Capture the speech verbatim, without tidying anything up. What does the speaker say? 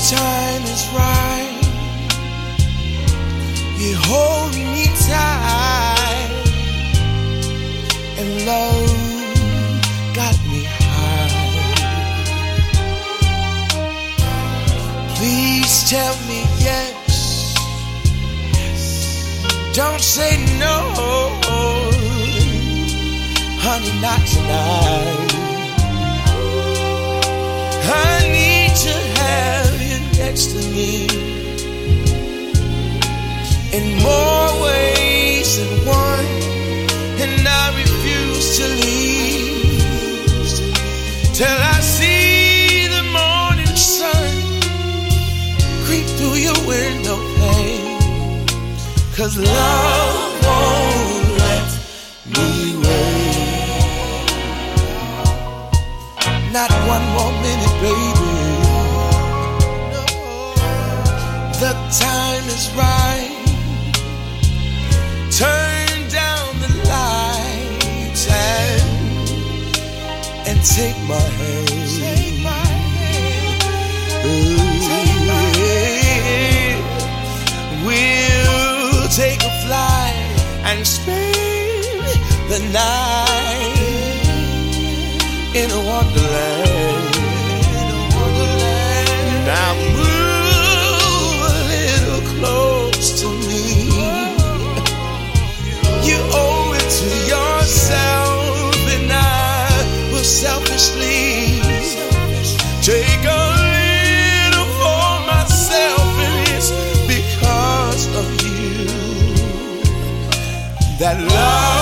time is right. You hold me tight, and love got me high. Please tell me yes. Don't say no, honey, not tonight. I need to have you next to me in more ways than one, and I refuse to leave till I see the morning sun creep through your window pane, 'cause love won't let me wait. Not one more minute, baby. The time is right. Turn down the lights and, and take my hand. Take my hand. Take my hand. We'll take a flight and spend the night in a wonderland. Now move a little close to me. You owe it to yourself, and I will selfishly take a little for myself, and it's because of you that love